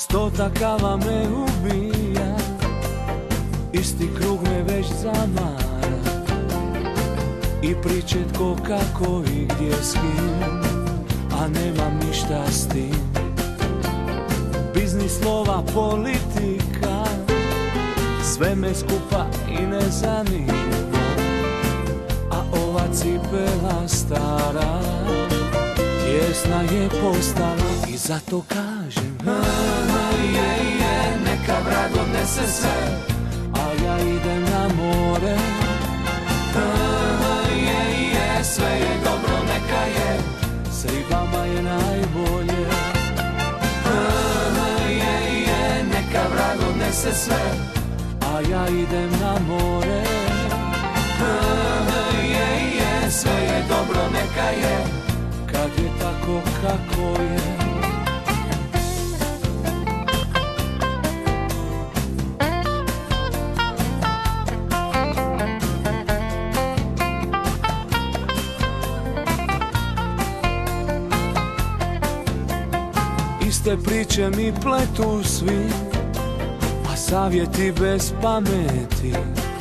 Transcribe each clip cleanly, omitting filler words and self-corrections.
100 kava me ubija, isti krug me već zamara. I priče tko, kako i gdje s kim, a nemam ništa s tim. Biznis, slova, politika, sve me skupa i ne zanima. A ova cipela stara, tjesna je postala i zato kažem neka vrag odnese sve, a ja idem na more. Sve je dobro, neka je, s ribama je najbolje. Neka vrag odnese sve, a ja idem na more. Sve je dobro, neka je, kad je tako kako je. Iste priče mi pletu svi, a savjeti bez pameti.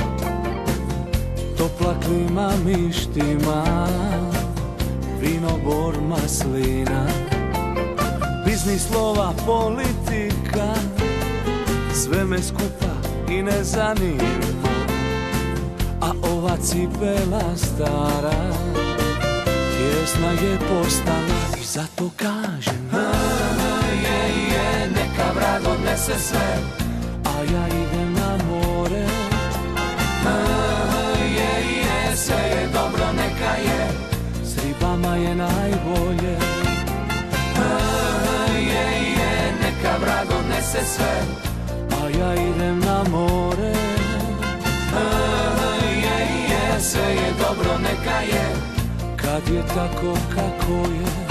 Topla klima mištima, vino, bor, maslina. Biznis, slova, politika, sve me skupa i ne zanima. A ova cipela stara, tjesna je postala i zato kažem neka vrag odnese sve, a ja idem na more. Sve je dobro, neka je, s ribama je najbolje. Neka vrag odnese sve, a ja idem na more. Sve je dobro, neka je, kad je tako kako je.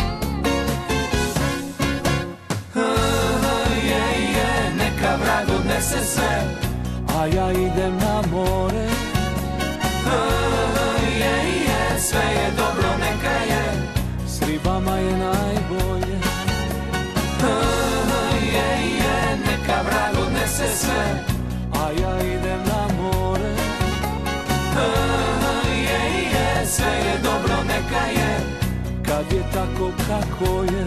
Neka vrag odnese sve, a ja idem na more. Sve je dobro, neka je, s ribama je najbolje. Neka vrag odnese sve, a ja idem na more. Sve je dobro, neka je, kad je tako kako je.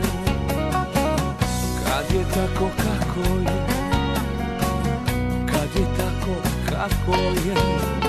Kad je tako kako je. Kad je tako kako je.